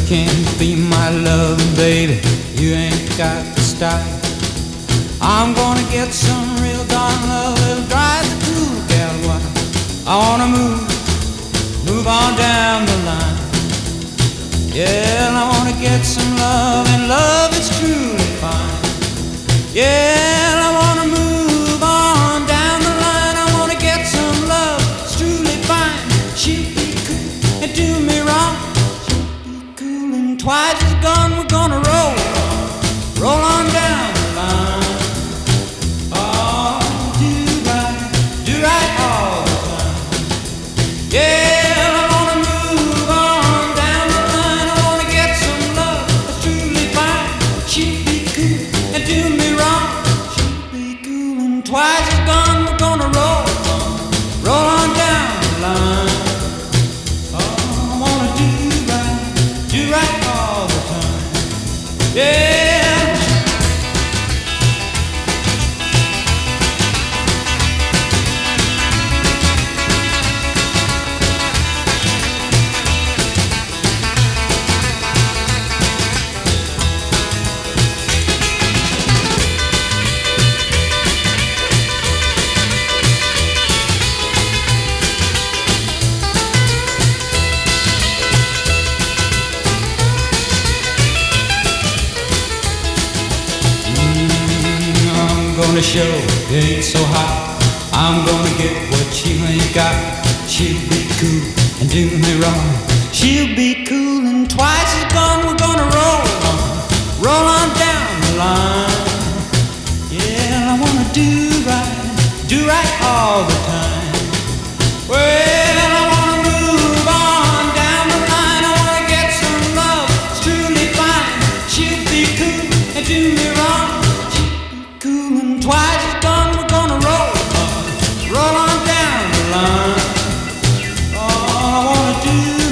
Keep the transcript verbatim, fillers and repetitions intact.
can't be my loving, baby. You ain't got the style. I'm gonna get some real darn love that'll drive the cool gal wild. I wanna move, move on down the line. Yeah, I wanna get some love, and love is truly fine. Yeah, I wanna move on down the line. I wanna get some love, it's truly fine. She'll be cool and do me wrong. She'll be cool and twice as gone. We're gonna roll on, roll on down the line. Oh, do right, do right all the time. Yeah, I wanna move on down the line. I wanna get some love that's truly fine. She'll be cool and do me wrong. She'll be cool and twice as gone. We're gonna roll on, roll on down the line. Oh, I wanna do right, do right all the time. Yeah. Gonna show it ain't so hot. I'm gonna get what you ain't got. She'll be cool and do me wrong. She'll be cool and twice as gone. We're gonna roll on, roll on down the line. Yeah, I wanna do right, do right all the time. Well, I wanna move on down the line. I wanna get some love, it's truly fine. She'll be cool and do me wrong. Cool and twice as gone. We're gonna roll on, roll on down the line. Oh, I wanna do